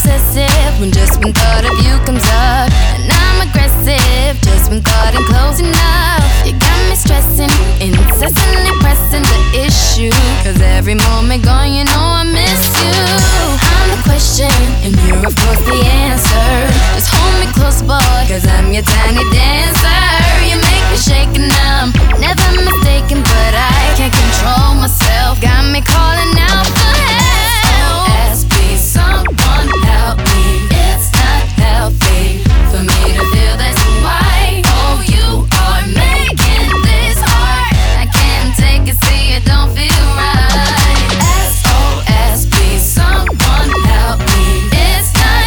possessive when just one thought of you comes up. And I'm aggressive just when thought I'm close enough. You got me stressing, incessantly pressing the issue. Cause every moment gone, you know I miss you. I'm the question, and you're of course the answer. Just hold me close, boy, cause I'm your tiny dancer. You make me shake and I'm never mistaken, but I can't control myself. Got me calling out for help. SOS, please someone help me. It's not healthy for me to feel this way. Oh, you are making this hard. I can't take it, see it don't feel right. SOS, please someone help me. It's not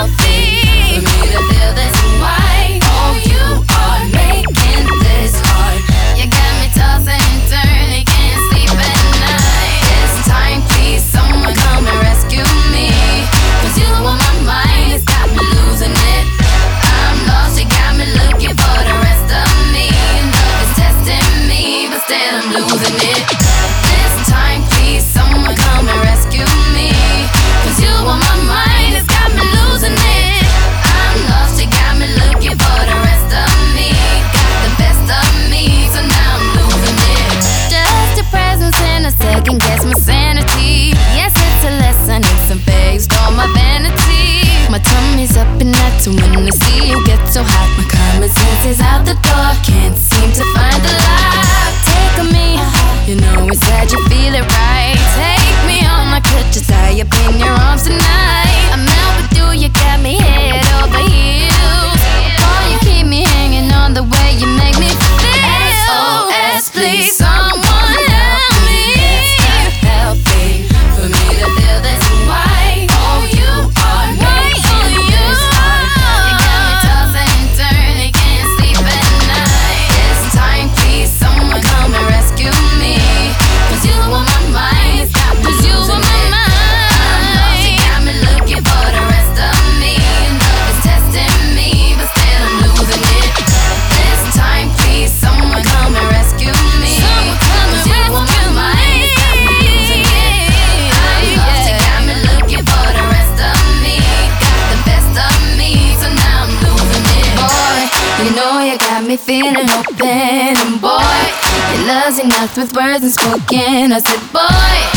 healthy for me to feel this way. Oh, you are making this hard. You got me tossing and turning, can't sleep at night. This time, please someone come and rescue me. Cause you on my mind, it's got me losing it. I'm lost, you got me looking for the rest of me. Love is testing me, but still I'm losing it. This time, please someone come and rescue me. Cause you on my mind, it's got me losing it. I'm lost, you got me looking for the rest of me. Got the best of me, so now I'm losing it. Just your presence and a second guess my sanity. Yes, it's a lesson, it's a phase, all my vanity. My tummy's up and that's when I see you get so hot. My common sense is out the door, can't seem to find the lock. Take on me, you know inside you feel it right. Take me on, I could just tie up in your arms tonight. I'm out with you, you got me head over heels. Boy, you keep me hanging on the way you make me feel. SOS, please someone help me. It's not healthy for me to feel this way. Oh, you are making this hard. You got me tossing and turning, can't sleep at night. This time, please someone come and rescue me. Cause you on my mind, it's got me losing it. I'm lost, you got me looking for the rest of me. Love is testing me, but still I'm losing it. This time, please someone come and rescue me. Cause you on my mind, it's got me losing it. I'm lost, you got me looking for the rest of me. Got the best of me, so now I'm losing it. Boy, you know you got me feeling open. And boy, your love's enough with words unspoken. I said, boy,